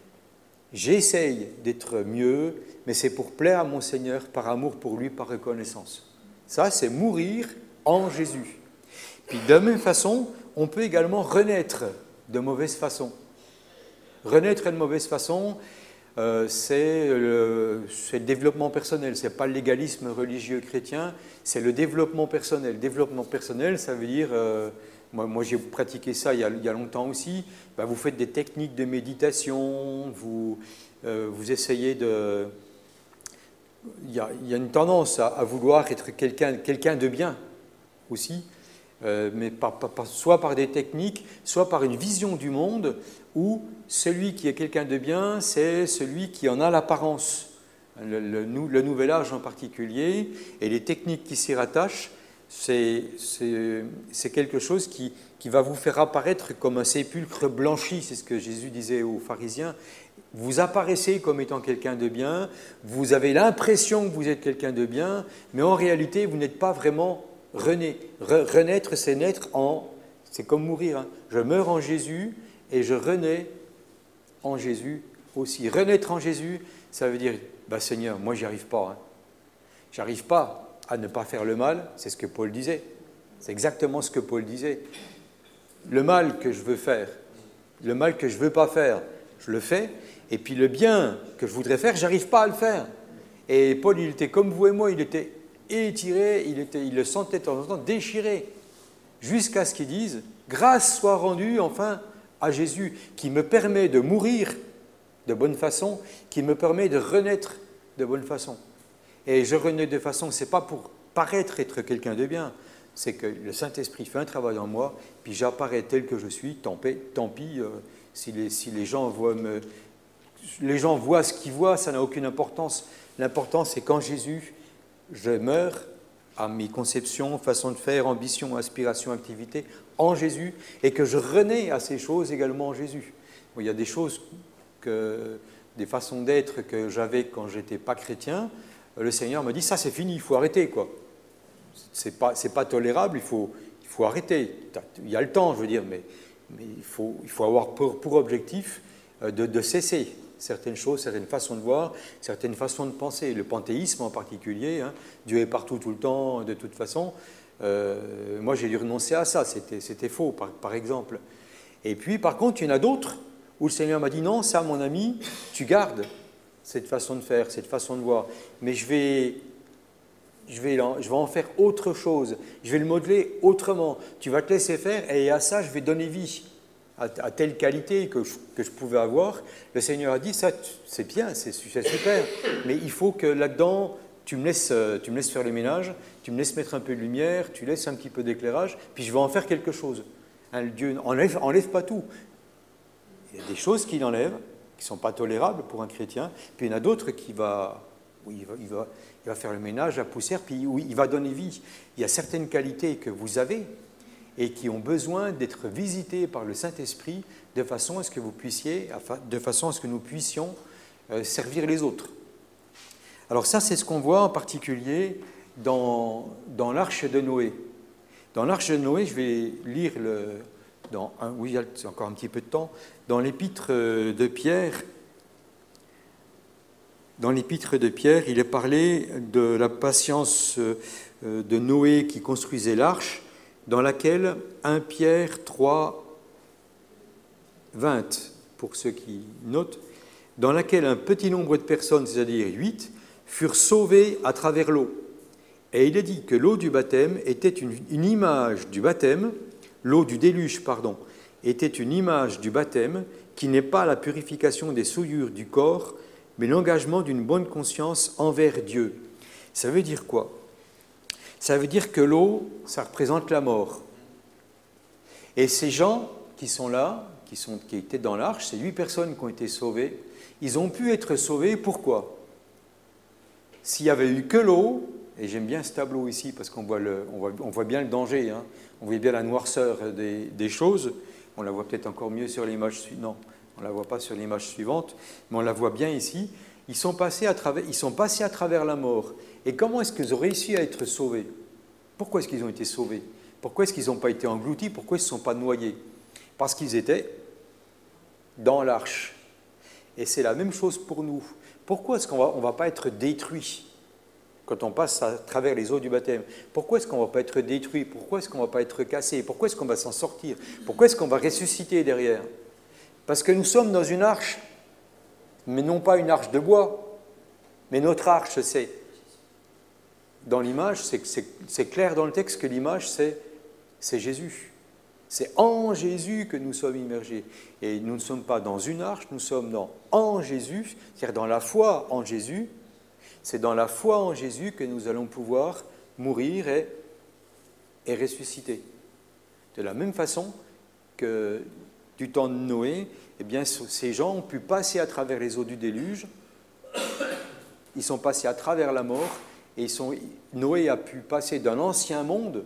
J'essaye d'être mieux, mais c'est pour plaire à mon Seigneur, par amour pour lui, par reconnaissance. Ça, c'est mourir en Jésus. Puis de la même façon, on peut également renaître de mauvaise façon. Renaître de mauvaise façon, c'est le développement personnel. Ce n'est pas le légalisme religieux chrétien, c'est le développement personnel. Développement personnel, ça veut dire... Moi, j'ai pratiqué ça il y a longtemps aussi. Vous faites des techniques de méditation, vous essayez de... Il y a une tendance à vouloir être quelqu'un de bien aussi, mais soit par des techniques, soit par une vision du monde où celui qui est quelqu'un de bien, c'est celui qui en a l'apparence. Le nouvel âge en particulier, et les techniques qui s'y rattachent, c'est quelque chose qui va vous faire apparaître comme un sépulcre blanchi, c'est ce que Jésus disait aux pharisiens. Vous apparaissez comme étant quelqu'un de bien, vous avez l'impression que vous êtes quelqu'un de bien, mais en réalité, vous n'êtes pas vraiment rené. Renaître, c'est naître c'est comme mourir. Je meurs en Jésus et je renais en Jésus aussi. Renaître en Jésus, ça veut dire, Seigneur, moi, j'y arrive pas. J'arrive pas à ne pas faire le mal, c'est ce que Paul disait. C'est exactement ce que Paul disait. Le mal que je veux faire, le mal que je ne veux pas faire, je le fais, et puis le bien que je voudrais faire, je n'arrive pas à le faire. Et Paul, il était comme vous et moi, il était étiré, il le sentait de temps en temps déchiré, jusqu'à ce qu'il dise « Grâce soit rendue enfin à Jésus, qui me permet de mourir de bonne façon, qui me permet de renaître de bonne façon. » Et je renais de façon, ce n'est pas pour paraître être quelqu'un de bien, c'est que le Saint-Esprit fait un travail en moi, puis j'apparais tel que je suis, tant pis, si les gens voient ce qu'ils voient, ça n'a aucune importance. L'important, c'est qu'en Jésus, je meurs à mes conceptions, façons de faire, ambitions, aspirations, activités, en Jésus, et que je renais à ces choses également en Jésus. Bon, il y a des choses, des façons d'être que j'avais quand je n'étais pas chrétien. Le Seigneur me dit, ça c'est fini, il faut arrêter, quoi. C'est pas tolérable, il faut arrêter. Il y a le temps, je veux dire, mais il faut avoir pour objectif de cesser certaines choses, certaines façons de voir, certaines façons de penser. Le panthéisme en particulier, hein, Dieu est partout tout le temps, de toute façon. Moi, j'ai dû renoncer à ça, c'était faux, par exemple. Et puis, par contre, il y en a d'autres où le Seigneur m'a dit, non, ça, mon ami, tu gardes cette façon de faire, cette façon de voir, mais je vais en faire autre chose, je vais le modeler autrement. Tu vas te laisser faire et à ça, je vais donner vie. À telle qualité que je pouvais avoir, le Seigneur a dit, ça, c'est bien, c'est super, mais il faut que là-dedans, tu me laisses faire le ménage, tu me laisses mettre un peu de lumière, tu laisses un petit peu d'éclairage, puis je vais en faire quelque chose. Hein, Dieu enlève pas tout. Il y a des choses qu'il enlève, qui ne sont pas tolérables pour un chrétien, puis il y en a d'autres il va faire le ménage, la poussière, puis oui, il va donner vie. Il y a certaines qualités que vous avez et qui ont besoin d'être visitées par le Saint-Esprit de façon à ce que nous puissions servir les autres. Alors ça, c'est ce qu'on voit en particulier dans l'arche de Noé. Dans l'arche de Noé, je vais lire c'est encore un petit peu de temps, dans l'épître de Pierre. Dans l'épître de Pierre, il est parlé de la patience de Noé qui construisait l'arche, dans laquelle 1 Pierre 3, 20, pour ceux qui notent, dans laquelle un petit nombre de personnes, c'est-à-dire 8, furent sauvées à travers l'eau. Et il est dit que l'eau du baptême était une image du baptême, l'eau du déluge, était une image du baptême qui n'est pas la purification des souillures du corps, mais l'engagement d'une bonne conscience envers Dieu. Ça veut dire quoi ? Ça veut dire que l'eau, ça représente la mort. Et ces gens qui sont là, qui étaient dans l'arche, ces 8 personnes qui ont été sauvées, ils ont pu être sauvés, pourquoi ? S'il n'y avait eu que l'eau, et j'aime bien ce tableau ici parce qu'on voit bien le danger, hein, on voit bien la noirceur des choses, on la voit peut-être encore mieux sur l'image suivante, non, on ne la voit pas sur l'image suivante, mais on la voit bien ici. Ils sont passés à travers la mort. Et comment est-ce qu'ils ont réussi à être sauvés ? Pourquoi est-ce qu'ils ont été sauvés ? Pourquoi est-ce qu'ils n'ont pas été engloutis ? Pourquoi ils ne sont pas noyés ? Parce qu'ils étaient dans l'arche. Et c'est la même chose pour nous. Pourquoi est-ce qu'on ne va pas être détruits quand on passe à travers les eaux du baptême? Pourquoi est-ce qu'on ne va pas être détruits? Pourquoi est-ce qu'on ne va pas être cassés? Pourquoi est-ce qu'on va s'en sortir? Pourquoi est-ce qu'on va ressusciter derrière? Parce que nous sommes dans une arche, mais non pas une arche de bois, mais notre arche, c'est, dans l'image, c'est clair dans le texte que l'image, c'est Jésus. C'est en Jésus que nous sommes immergés. Et nous ne sommes pas dans une arche, nous sommes en Jésus, c'est-à-dire dans la foi en Jésus. C'est dans la foi en Jésus que nous allons pouvoir mourir et ressusciter. De la même façon que du temps de Noé, eh bien, ces gens ont pu passer à travers les eaux du déluge, ils sont passés à travers la mort, et Noé a pu passer d'un ancien monde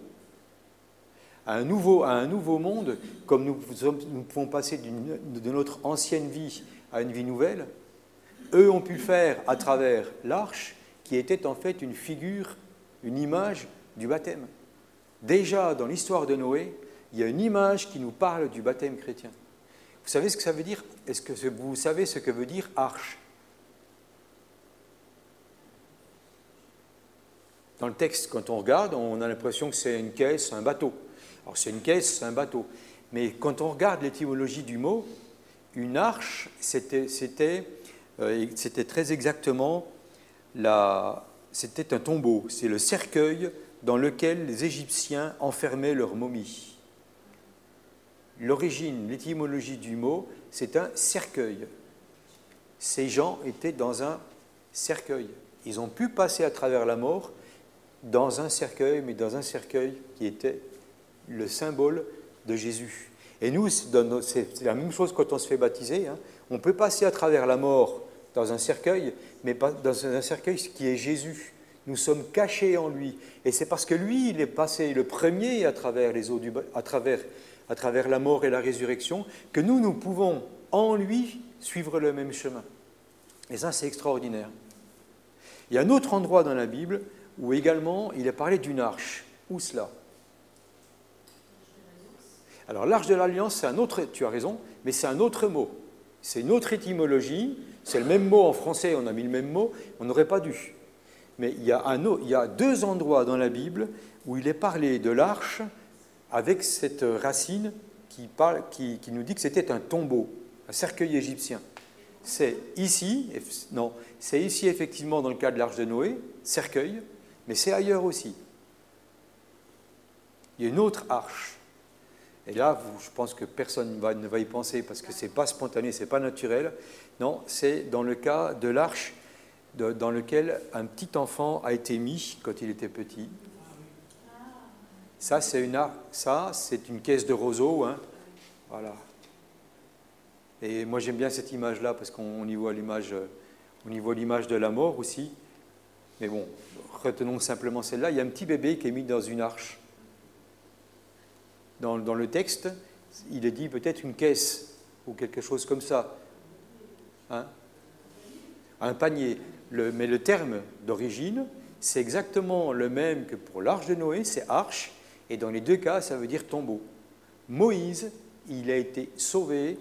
à un nouveau monde, comme nous pouvons passer de notre ancienne vie à une vie nouvelle. Eux ont pu le faire à travers l'arche, qui était en fait une figure, une image du baptême. Déjà, dans l'histoire de Noé, il y a une image qui nous parle du baptême chrétien. Vous savez ce que ça veut dire? Est-ce que vous savez ce que veut dire arche? Dans le texte, quand on regarde, on a l'impression que c'est une caisse, un bateau. Alors c'est une caisse, c'est un bateau. Mais quand on regarde l'étymologie du mot, une arche, c'était très exactement, c'était un tombeau. C'est le cercueil dans lequel les Égyptiens enfermaient leurs momies. L'origine, l'étymologie du mot, c'est un cercueil. Ces gens étaient dans un cercueil. Ils ont pu passer à travers la mort dans un cercueil, mais dans un cercueil qui était le symbole de Jésus. Et nous, c'est la même chose quand on se fait baptiser. Hein. On peut passer à travers la mort dans un cercueil, mais pas dans un cercueil qui est Jésus. Nous sommes cachés en lui. Et c'est parce que lui, il est passé le premier à travers les eaux à travers la mort et la résurrection, que nous pouvons en lui suivre le même chemin. Et ça, c'est extraordinaire. Il y a un autre endroit dans la Bible où également il est parlé d'une arche. Où cela? Alors l'arche de l'Alliance, c'est un autre, tu as raison, mais c'est un autre mot. C'est une autre étymologie, c'est le même mot en français, on a mis le même mot, on n'aurait pas dû. Mais il y a deux endroits dans la Bible où il est parlé de l'arche avec cette racine qui nous dit que c'était un tombeau, un cercueil égyptien. C'est ici effectivement dans le cas de l'arche de Noé, cercueil, mais c'est ailleurs aussi. Il y a une autre arche. Et là, je pense que personne ne va y penser parce que ce n'est pas spontané, ce n'est pas naturel. Non, c'est dans le cas de l'arche dans lequel un petit enfant a été mis quand il était petit. Ça, c'est une caisse de roseau. Hein. Voilà. Et moi, j'aime bien cette image-là parce qu'on y voit l'image de la mort aussi. Mais bon, retenons simplement celle-là. Il y a un petit bébé qui est mis dans une arche. Dans le texte, il est dit peut-être une caisse ou quelque chose comme ça. Hein? Un panier. Mais le terme d'origine, c'est exactement le même que pour l'arche de Noé, c'est arche, et dans les deux cas, ça veut dire tombeau. Moïse, il a été sauvé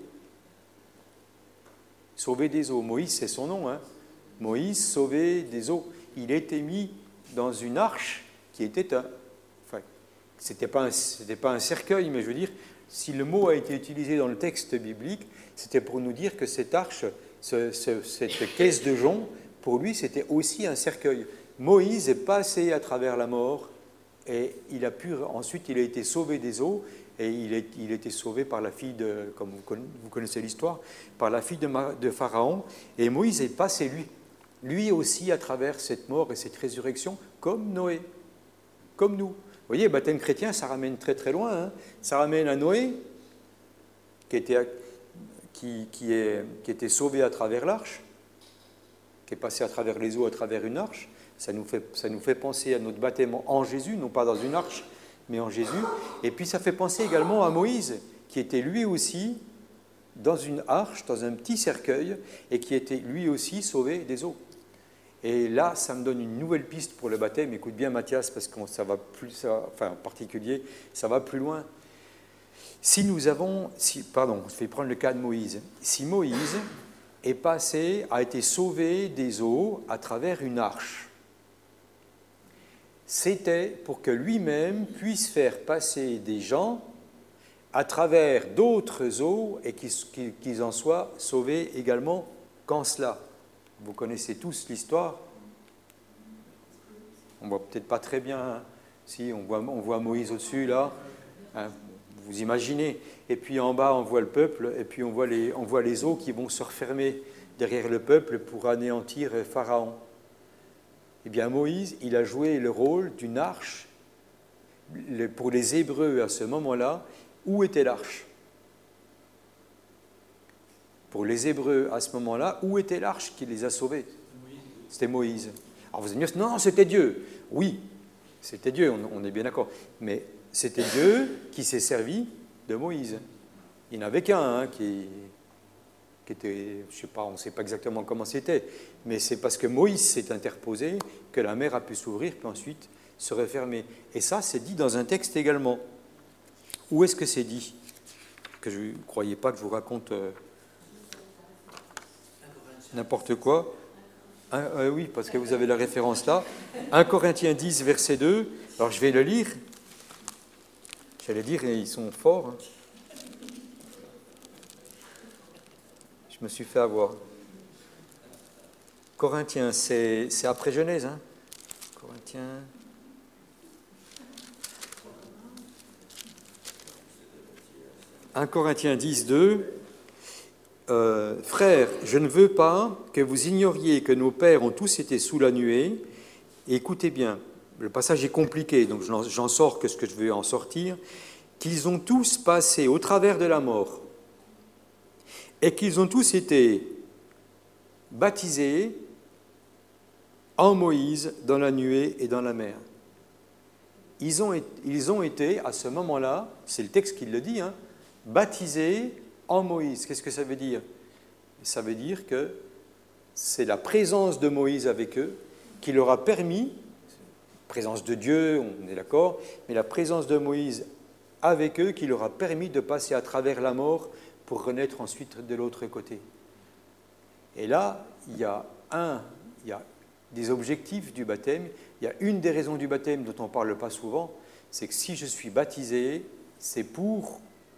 des eaux. Moïse, c'est son nom. Hein? Moïse, sauvé des eaux. Il a été mis dans une arche qui était c'était pas un cercueil, mais je veux dire, si le mot a été utilisé dans le texte biblique, c'était pour nous dire que cette arche, cette caisse de jonc, pour lui, c'était aussi un cercueil. Moïse est passé à travers la mort et ensuite il a été sauvé des eaux et il a été sauvé par la fille comme vous connaissez l'histoire, par la fille de Pharaon. Et Moïse est passé, lui aussi, à travers cette mort et cette résurrection, comme Noé, comme nous. Vous voyez, le baptême chrétien, ça ramène très très loin. Hein. Ça ramène à Noé, qui était sauvé à travers l'arche, qui est passé à travers les eaux, à travers une arche. Ça nous fait penser à notre baptême en Jésus, non pas dans une arche, mais en Jésus. Et puis ça fait penser également à Moïse, qui était lui aussi dans une arche, dans un petit cercueil, et qui était lui aussi sauvé des eaux. Et là, ça me donne une nouvelle piste pour le baptême. Écoute bien, Mathias, parce que en particulier, ça va plus loin. Je vais prendre le cas de Moïse. Si Moïse a été sauvé des eaux à travers une arche, c'était pour que lui-même puisse faire passer des gens à travers d'autres eaux et qu'ils en soient sauvés également qu'en cela. Vous connaissez tous l'histoire. On ne voit peut-être pas très bien. Hein. Si, on voit Moïse au-dessus, là. Hein, vous imaginez. Et puis en bas, on voit le peuple. Et puis on voit les eaux qui vont se refermer derrière le peuple pour anéantir Pharaon. Eh bien, Moïse, il a joué le rôle d'une arche. Pour les Hébreux, à ce moment-là, où était l'arche ? Pour les Hébreux, à ce moment-là, où était l'arche qui les a sauvés ? C'était Moïse. Alors vous allez me dire, non, c'était Dieu. Oui, c'était Dieu, on est bien d'accord. Mais c'était Dieu qui s'est servi de Moïse. Il n'y en avait qu'un qui était, je ne sais pas, on ne sait pas exactement comment c'était, mais c'est parce que Moïse s'est interposé que la mer a pu s'ouvrir, puis ensuite se refermer. Et ça, c'est dit dans un texte également. Où est-ce que c'est dit ? Que je ne croyais pas que je vous raconte... n'importe quoi. Oui, parce que vous avez la référence là. 1 Corinthiens 10, verset 2. Alors, je vais le lire. J'allais dire, ils sont forts. Hein. Je me suis fait avoir. Corinthiens, c'est après Genèse. Hein. Corinthiens... 1 Corinthiens 10, 2. Frères, je ne veux pas que vous ignoriez que nos pères ont tous été sous la nuée. Et écoutez bien, le passage est compliqué, donc j'en sors que ce que je veux en sortir. Qu'ils ont tous passé au travers de la mort et qu'ils ont tous été baptisés en Moïse dans la nuée et dans la mer. Ils ont été, à ce moment-là, c'est le texte qui le dit, baptisés en Moïse. Qu'est-ce que ça veut dire? Ça veut dire que c'est la présence de Moïse avec eux qui leur a permis, présence de Dieu, on est d'accord, mais la présence de Moïse avec eux qui leur a permis de passer à travers la mort pour renaître ensuite de l'autre côté. Et là, il y a des objectifs du baptême, il y a une des raisons du baptême dont on ne parle pas souvent, c'est que si je suis baptisé, c'est pour...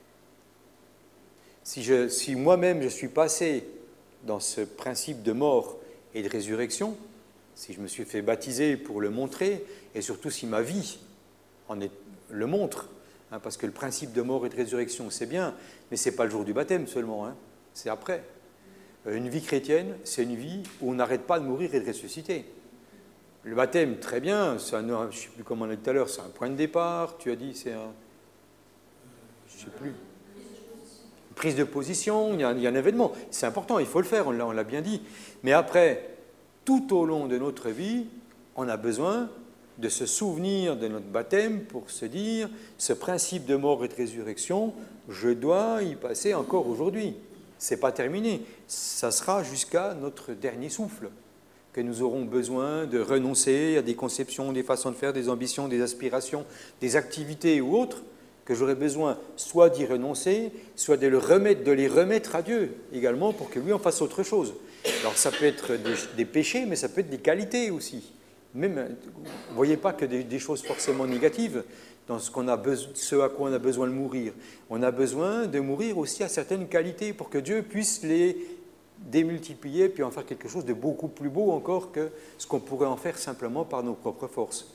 Si moi-même je suis passé dans ce principe de mort et de résurrection, si je me suis fait baptiser pour le montrer, et surtout si ma vie le montre, parce que le principe de mort et de résurrection, c'est bien, mais ce n'est pas le jour du baptême seulement, c'est après. Une vie chrétienne, c'est une vie où on n'arrête pas de mourir et de ressusciter. Le baptême, très bien, je ne sais plus comment on a dit tout à l'heure, c'est un point de départ, tu as dit, c'est un... Je ne sais plus. Une prise de position, il y a un événement. C'est important, il faut le faire, on l'a bien dit. Mais après, tout au long de notre vie, on a besoin de se souvenir de notre baptême pour se dire, ce principe de mort et de résurrection, je dois y passer encore aujourd'hui. Ce n'est pas terminé, ça sera jusqu'à notre dernier souffle, que nous aurons besoin de renoncer à des conceptions, des façons de faire, des ambitions, des aspirations, des activités ou autres, que j'aurai besoin soit d'y renoncer, soit de les remettre à Dieu également pour que lui en fasse autre chose. Alors ça peut être des péchés, mais ça peut être des qualités aussi. Même, vous ne voyez pas que des choses forcément négatives dans ce à quoi on a besoin de mourir. On a besoin de mourir aussi à certaines qualités pour que Dieu puisse les démultiplier puis en faire quelque chose de beaucoup plus beau encore que ce qu'on pourrait en faire simplement par nos propres forces.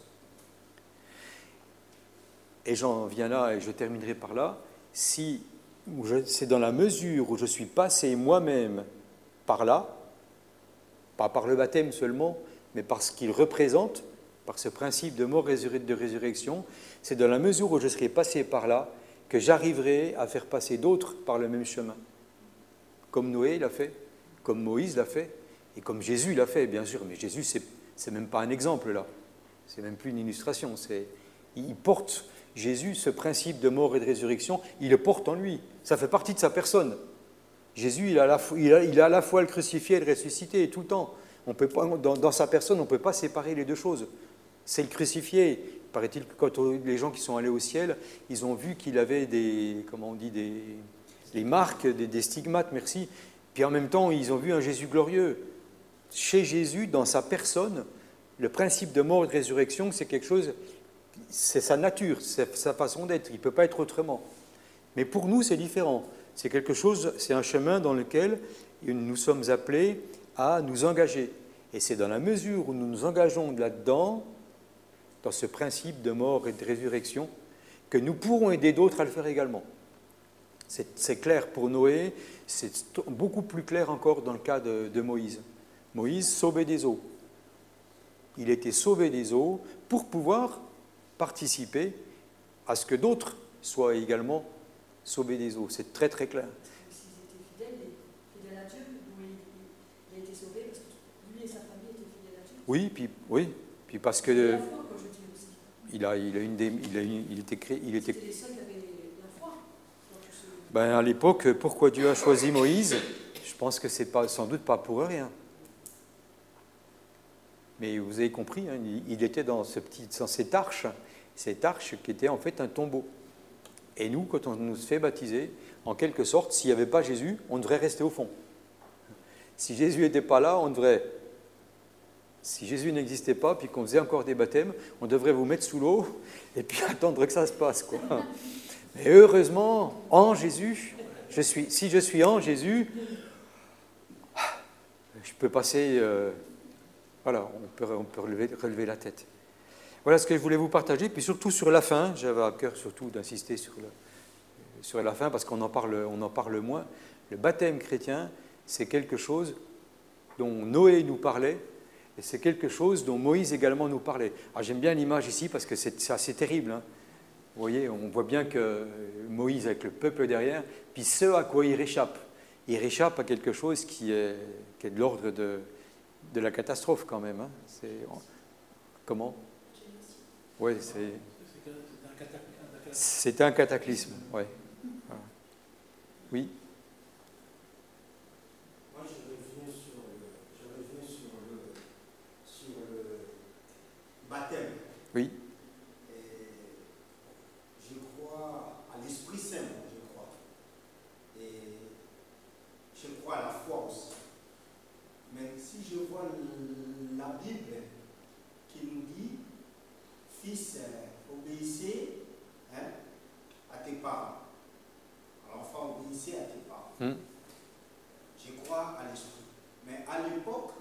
Et j'en viens là et je terminerai par là. C'est dans la mesure où je suis passé moi-même par là, pas par le baptême seulement, mais par ce qu'il représente, par ce principe de mort et de résurrection, c'est dans la mesure où je serai passé par là que j'arriverai à faire passer d'autres par le même chemin. Comme Noé l'a fait, comme Moïse l'a fait, et comme Jésus l'a fait, bien sûr. Mais Jésus, c'est même pas un exemple là, c'est même plus une illustration. Il porte, Jésus, ce principe de mort et de résurrection, il le porte en lui. Ça fait partie de sa personne. Jésus, il a à la fois le crucifié et le ressuscité tout le temps. On peut pas, dans sa personne, on ne peut pas séparer les deux choses. C'est le crucifié. Paraît-il que quand les gens qui sont allés au ciel, ils ont vu qu'il avait des marques, des stigmates, merci. Puis en même temps, ils ont vu un Jésus glorieux. Chez Jésus, dans sa personne, le principe de mort et de résurrection, c'est quelque chose, c'est sa nature, c'est sa façon d'être. Il ne peut pas être autrement. Mais pour nous, c'est différent. C'est quelque chose, c'est un chemin dans lequel nous sommes appelés à nous engager. Et c'est dans la mesure où nous nous engageons là-dedans, dans ce principe de mort et de résurrection, que nous pourrons aider d'autres à le faire également. C'est clair pour Noé, c'est beaucoup plus clair encore dans le cas de Moïse. Moïse sauvait des eaux. Il était sauvé des eaux pour pouvoir participer à ce que d'autres soient également sauvés des eaux. C'est très très clair. S'ils étaient fidèles à Dieu, il a été sauvé parce que lui et sa famille étaient fidèles à Dieu. Oui, parce que la foi, quand je dis aussi. il était C'était les seuls qui avaient la foi. À l'époque, pourquoi Dieu a choisi Moïse? Je pense que c'est sans doute pas pour rien. Mais vous avez compris, il était dans cette arche qui était en fait un tombeau. Et nous, quand on nous fait baptiser, en quelque sorte, s'il n'y avait pas Jésus, on devrait rester au fond. Si Jésus n'était pas là, si Jésus n'existait pas, puis qu'on faisait encore des baptêmes, on devrait vous mettre sous l'eau et puis attendre que ça se passe, quoi. Mais heureusement, en Jésus, si je suis en Jésus, je peux passer... on peut relever la tête. Voilà ce que je voulais vous partager, puis surtout sur la fin, j'avais à cœur surtout d'insister sur la fin, parce qu'on en parle moins. Le baptême chrétien, c'est quelque chose dont Noé nous parlait, et c'est quelque chose dont Moïse également nous parlait. Alors j'aime bien l'image ici parce que c'est assez terrible, hein. Vous voyez, on voit bien que Moïse avec le peuple derrière, puis ce à quoi il réchappe. Il réchappe à quelque chose qui est de l'ordre de la catastrophe quand même. Hein. Comment? Oui, c'est un cataclysme. Ouais. Voilà. Oui. Moi, je reviens sur le baptême. Oui. Je crois à l'Esprit Saint, je crois. Et je crois à la foi aussi. Mais si je vois la Bible qui nous dit, fils, obéissez à tes parents. L'enfant, obéissez à tes parents. Je crois à l'Esprit. Mais à l'époque,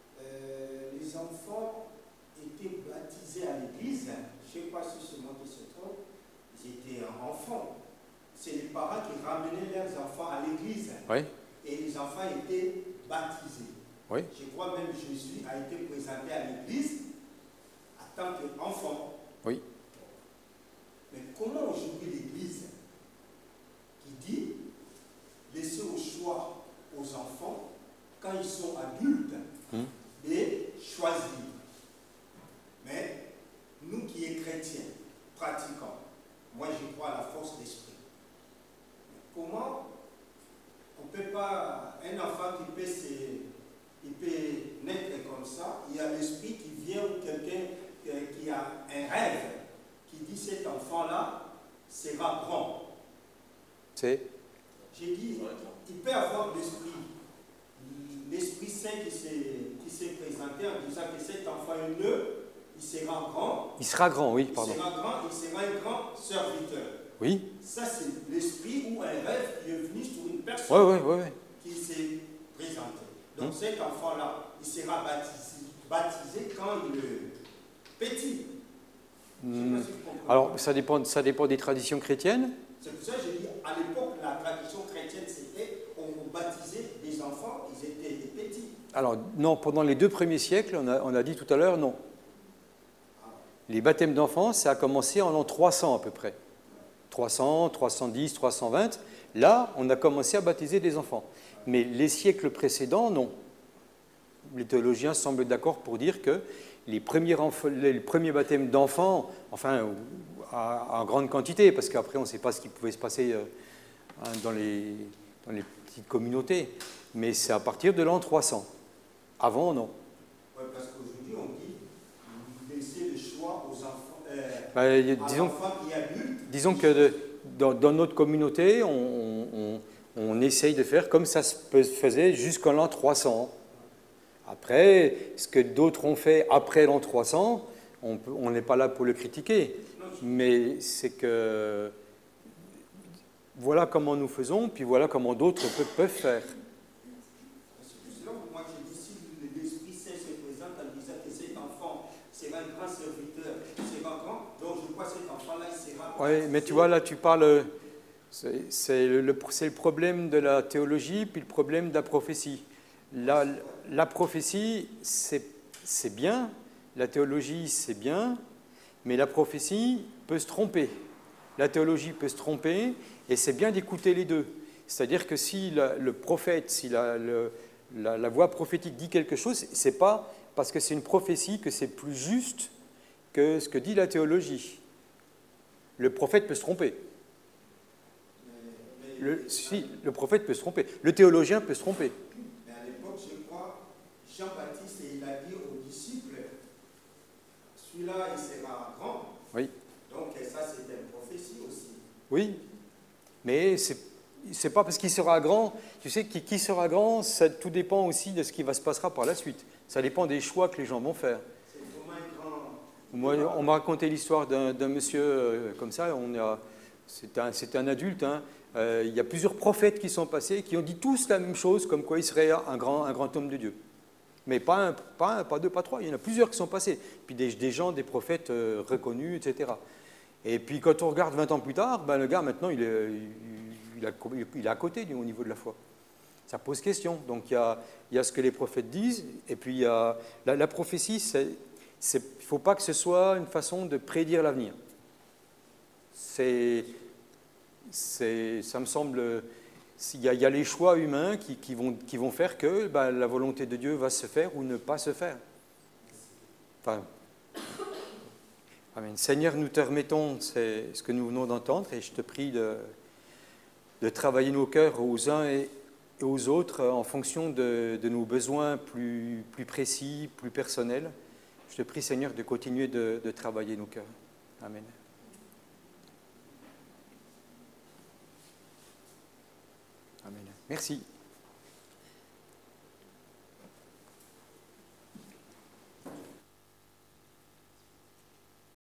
les enfants étaient baptisés à l'église. Je ne sais pas si c'est moi qui se trompe. Ils étaient enfants. C'est les parents qui ramenaient leurs enfants à l'église. Oui. Et les enfants étaient baptisés. Oui. Je crois même que Jésus a été présenté à l'église en tant qu'enfant. Oui. Mais comment aujourd'hui l'église qui dit laisser au choix aux enfants, quand ils sont adultes, de choisir. Mais nous qui sommes chrétiens, pratiquants, moi je crois à la force d'esprit. Comment on ne peut pas, un enfant il peut naître comme ça, il y a l'esprit qui vient ou quelqu'un qui a un rêve, qui dit cet enfant-là sera grand. C'est J'ai dit, il peut avoir l'Esprit Saint qui s'est présenté en disant que cet enfant est né, il sera grand. Il sera grand, oui, pardon. Il sera grand, il sera un grand serviteur. Oui. Ça, c'est l'esprit ou un rêve qui est venu sur une personne qui s'est présenté. Donc cet enfant-là, il sera baptisé quand il est petit. Alors, ça dépend des traditions chrétiennes. C'est pour ça que j'ai dit, à l'époque, la tradition chrétienne, c'était, on baptisait des enfants, ils étaient petits. Alors, non, pendant les 2 premiers siècles, on a dit tout à l'heure, non. Les baptêmes d'enfants, ça a commencé en l'an 300 à peu près. 300, 310, 320. Là, on a commencé à baptiser des enfants. Mais les siècles précédents, non. Les théologiens semblent d'accord pour dire que les premiers baptêmes d'enfants, enfin, en grande quantité, parce qu'après, on ne sait pas ce qui pouvait se passer dans les petites communautés, mais c'est à partir de l'an 300. Avant, non. Oui, parce qu'aujourd'hui, on dit laisser le choix aux enfants, l'enfant qui est adulte. Disons que dans notre communauté, on essaye de faire comme ça se faisait jusqu'en l'an 300. Après, ce que d'autres ont fait après l'an 300, on n'est pas là pour le critiquer. Mais c'est que voilà comment nous faisons, puis voilà comment d'autres peuvent faire. C'est plus là où moi je dis, si l'Esprit Saint se présente en disant que cet enfant sera un grand serviteur, sera grand, donc je crois que cet enfant-là, il sera... Oui, mais tu vois, là, tu parles... C'est le problème de la théologie, puis le problème de la prophétie. La prophétie, c'est bien, la théologie, c'est bien, mais la prophétie peut se tromper. La théologie peut se tromper, et c'est bien d'écouter les deux. C'est-à-dire que si le prophète, si la voix prophétique dit quelque chose, c'est pas parce que c'est une prophétie que c'est plus juste que ce que dit la théologie. Le prophète peut se tromper. Le prophète peut se tromper. Le théologien peut se tromper. Mais à l'époque, je crois, Jean-Baptiste, il a dit aux disciples, celui-là, il sera grand. Oui. Donc ça, c'est une prophétie aussi. Oui, mais c'est pas parce qu'il sera grand. Tu sais, qui sera grand, ça, tout dépend aussi de ce qui se passera par la suite. Ça dépend des choix que les gens vont faire. C'est vraiment un grand... Moi, on m'a raconté l'histoire d'un monsieur comme ça. C'est un adulte. Hein. Il y a plusieurs prophètes qui sont passés, qui ont dit tous la même chose, comme quoi il serait un grand homme de Dieu. Mais pas un, pas deux, pas trois. Il y en a plusieurs qui sont passés. Puis des gens, des prophètes reconnus, etc. Et puis quand on regarde 20 ans plus tard, ben, le gars maintenant il est à côté au niveau de la foi. Ça pose question. Donc il y a ce que les prophètes disent, et puis il y a la prophétie, il ne faut pas que ce soit une façon de prédire l'avenir. Ça me semble, il y a les choix humains qui vont faire que la volonté de Dieu va se faire ou ne pas se faire. Enfin, amen. Seigneur, nous te remettons ce que nous venons d'entendre, et je te prie de travailler nos cœurs aux uns et aux autres en fonction de nos besoins plus précis, plus personnels. Je te prie, Seigneur, de continuer de travailler nos cœurs. Amen. Amen. Merci.